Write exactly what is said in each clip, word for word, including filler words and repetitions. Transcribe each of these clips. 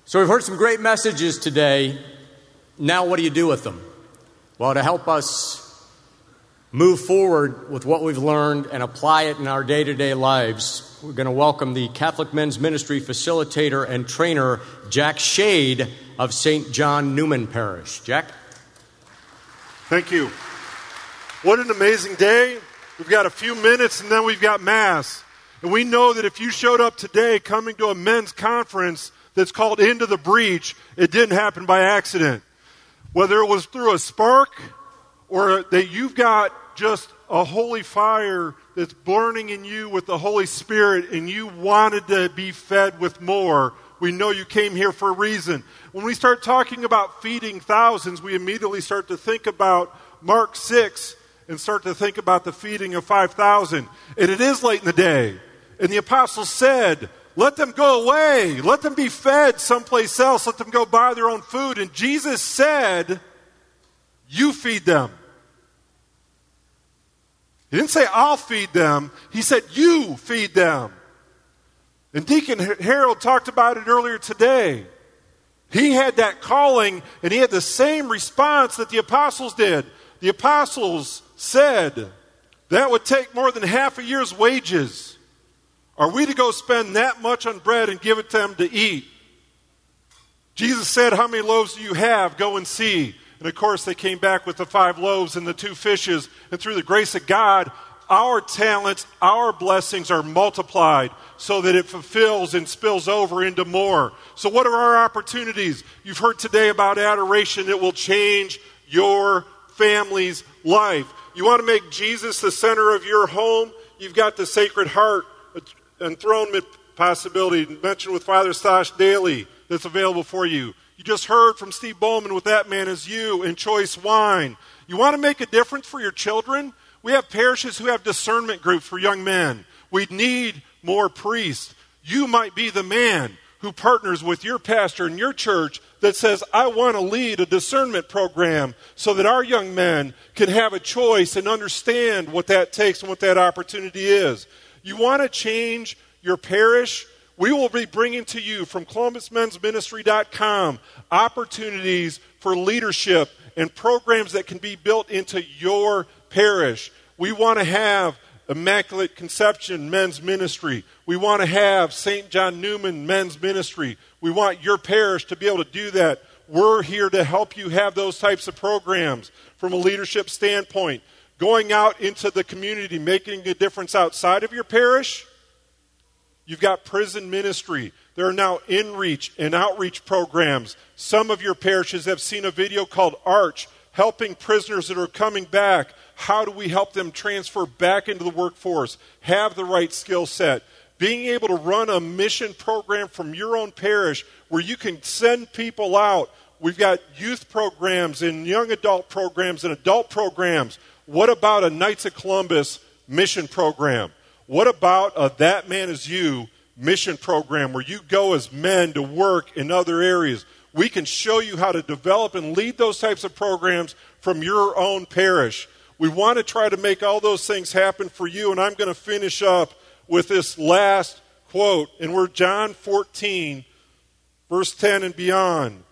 So we've heard some great messages today. Now what do you do with them? Well, to help us move forward with what we've learned and apply it in our day-to-day lives, we're going to welcome the Catholic Men's Ministry facilitator and trainer, Jack Shade of Saint John Newman Parish. Jack? Thank you. What an amazing day. We've got a few minutes and then we've got Mass. And we know that if you showed up today coming to a men's conference that's called Into the Breach, it didn't happen by accident. Whether it was through a spark or that you've got just a holy fire that's burning in you with the Holy Spirit and you wanted to be fed with more, we know you came here for a reason. When we start talking about feeding thousands, we immediately start to think about Mark six and start to think about the feeding of five thousand. And it is late in the day. And the apostles said, let them go away. Let them be fed someplace else. Let them go buy their own food. And Jesus said, you feed them. He didn't say, I'll feed them. He said, you feed them. And Deacon Harold talked about it earlier today. He had that calling, and he had the same response that the apostles did. The apostles said, that would take more than half a year's wages. Are we to go spend that much on bread and give it to them to eat? Jesus said, how many loaves do you have? Go and see. And of course, they came back with the five loaves and the two fishes. And through the grace of God, our talents, our blessings are multiplied so that it fulfills and spills over into more. So what are our opportunities? You've heard today about adoration. It will change your family's life. You want to make Jesus the center of your home? You've got the Sacred Heart enthronement possibility mentioned with Father Stosh daily that's available for you. You just heard from Steve Bowman with That Man Is You and Choice Wine. You want to make a difference for your children? We have parishes who have discernment groups for young men. We need more priests. You might be the man who partners with your pastor in your church that says, I want to lead a discernment program so that our young men can have a choice and understand what that takes and what that opportunity is. You want to change your parish? We will be bringing to you from Columbus Men's Ministry dot com opportunities for leadership and programs that can be built into your parish. We want to have Immaculate Conception Men's Ministry. We want to have Saint John Newman Men's Ministry. We want your parish to be able to do that. We're here to help you have those types of programs from a leadership standpoint. Going out into the community, making a difference outside of your parish. You've got prison ministry. There are now in-reach and outreach programs. Some of your parishes have seen a video called Arch, helping prisoners that are coming back. How do we help them transfer back into the workforce, have the right skill set? Being able to run a mission program from your own parish where you can send people out. We've got youth programs and young adult programs and adult programs. What about a Knights of Columbus mission program? What about a That Man Is You mission program where you go as men to work in other areas? We can show you how to develop and lead those types of programs from your own parish. We want to try to make all those things happen for you, and I'm going to finish up with this last quote, and we're John fourteen, verse ten and beyond.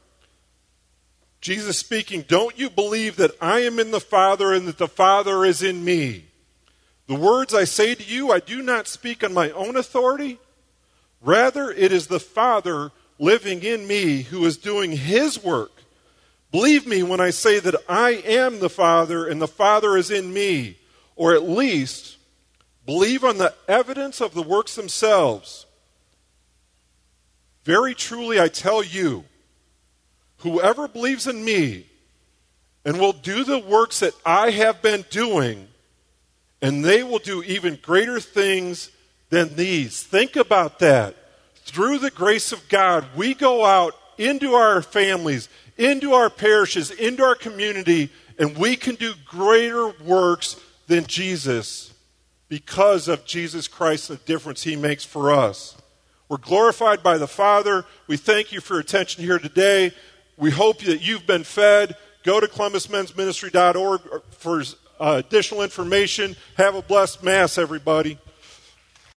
Jesus speaking, don't you believe that I am in the Father and that the Father is in me? The words I say to you, I do not speak on my own authority. Rather, it is the Father living in me who is doing his work. Believe me when I say that I am the Father and the Father is in me, or at least believe on the evidence of the works themselves. Very truly I tell you, whoever believes in me and will do the works that I have been doing, and they will do even greater things than these. Think about that. Through the grace of God, we go out into our families, into our parishes, into our community, and we can do greater works than Jesus because of Jesus Christ and the difference he makes for us. We're glorified by the Father. We thank you for your attention here today. We hope that you've been fed. Go to Columbus Men's Ministry dot org for uh, additional information. Have a blessed Mass, everybody.